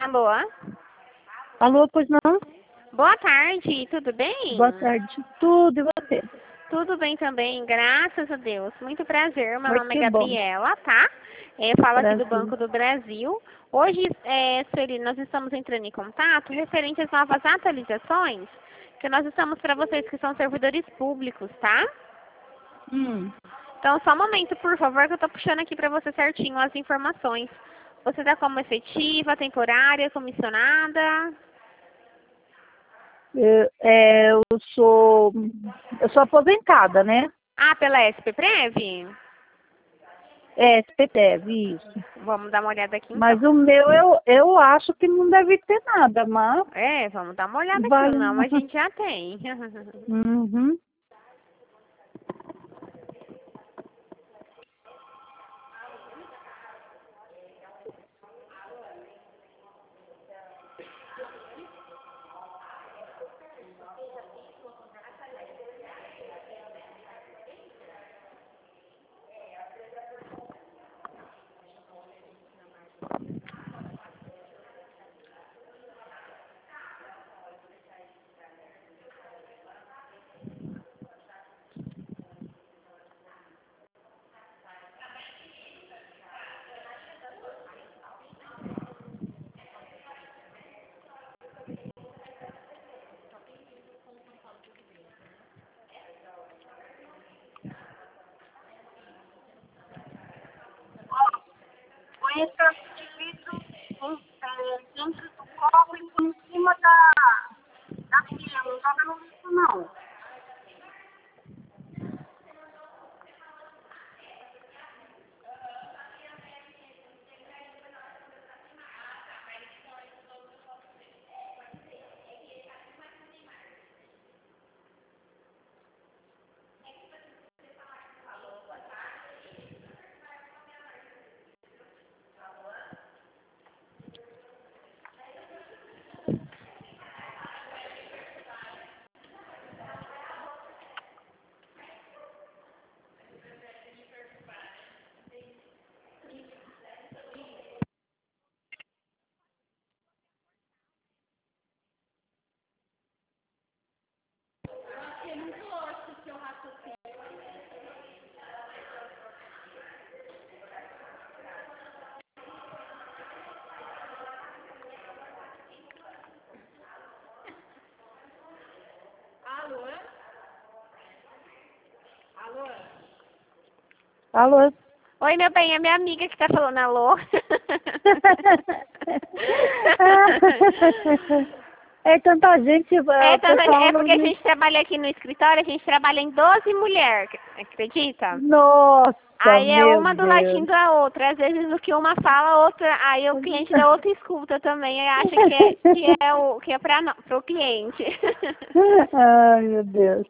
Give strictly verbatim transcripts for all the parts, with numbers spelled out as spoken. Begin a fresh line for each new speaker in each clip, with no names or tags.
Alô?
Alô, pois não?
Boa tarde, tudo bem?
Boa tarde. Tudo, e você?
Tudo bem também, graças a Deus. Muito prazer, meu
Oi,
nome é
que bom.
Gabriela, tá? Eu falo aqui do
Brasil.
Banco do Brasil. Hoje, é, Sueli, nós estamos entrando em contato referente às novas atualizações que nós estamos para vocês que são servidores públicos, tá?
Hum.
Então, só um momento, por favor, que eu tô puxando aqui para você certinho as informações. Você tá como efetiva, temporária, comissionada?
Eu, é, eu sou eu sou aposentada, né?
Ah, pela S P Prev?
É, S P T E V, isso.
Vamos dar uma olhada aqui então.
Mas o meu, eu, eu acho que não deve ter nada, mas
É, vamos dar uma olhada aqui. O
vale.
não a gente já tem.
Uhum. Conheço esse vidro é, dentro do copo e por em cima da, da pia, não joga no lixo não.
Alô? Alô?
Alô?
Oi, meu bem, é minha amiga que tá falando alô.
É tanta gente,
É,
o
então,
pessoal
é
não
porque a
me...
gente trabalha aqui no escritório, a gente trabalha em doze mulheres, acredita?
Nossa,
Aí é
meu
uma do
Deus.
ladinho da outra. Às vezes o que uma fala, a outra, aí o cliente da outra escuta também e acha que é, que é o que é para o cliente.
Ai, meu Deus.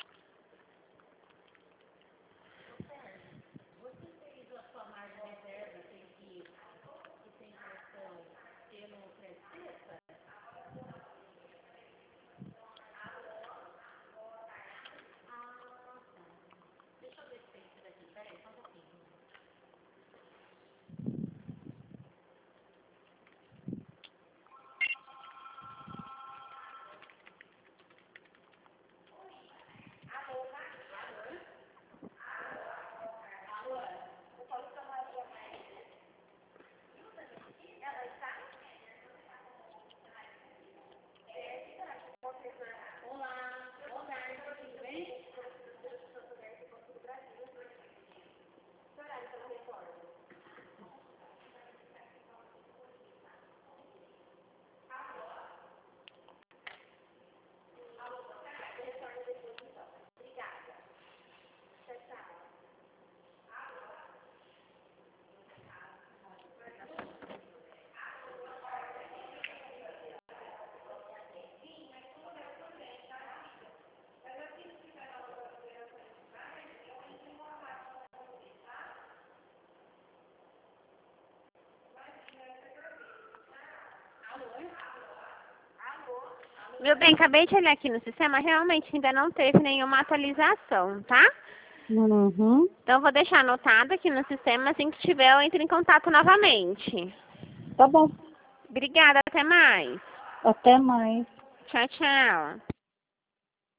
Meu bem, acabei de olhar aqui no sistema, realmente ainda não teve nenhuma atualização, tá?
Uhum.
Então vou deixar anotado aqui no sistema, assim que tiver eu entro em contato novamente.
Tá bom.
Obrigada, até mais.
Até mais.
Tchau, tchau.